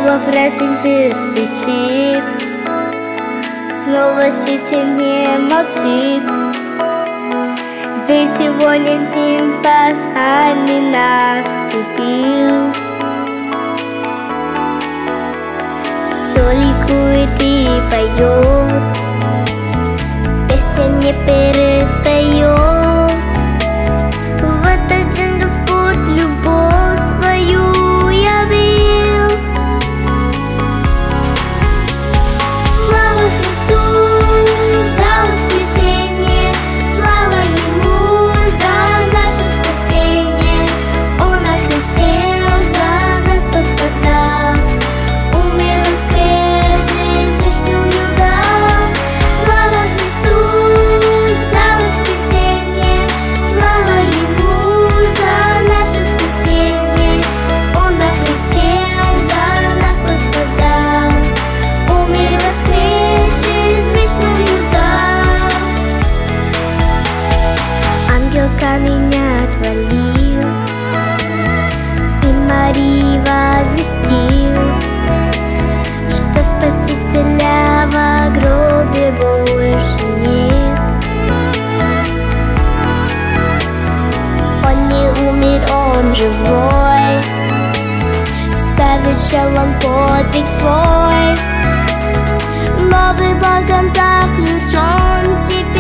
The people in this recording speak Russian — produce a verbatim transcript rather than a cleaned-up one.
Снова праздник не стучит, снова сети не молчит. Ведь сегодня день пасхальный наступил. Все ликует и поет, песня не перестает. В этот день Господь любовь свою явил. Слава Христу за воскресенье, слава Ему за наше спасение. Он на кресте за нас пострадал, умер, воскрес, жизнь вечную дал. Слава Христу за воскресенье, слава Ему за наше спасение. Он на кресте за нас пострадал, умер, воскрес, жизнь вечную дал. Ангел камень отвалил, и Марии возвестил, что Спасителя во гробе больше нет. Он не умер, он живой, совершил он подвиг свой. Новый Богом заключен теперь.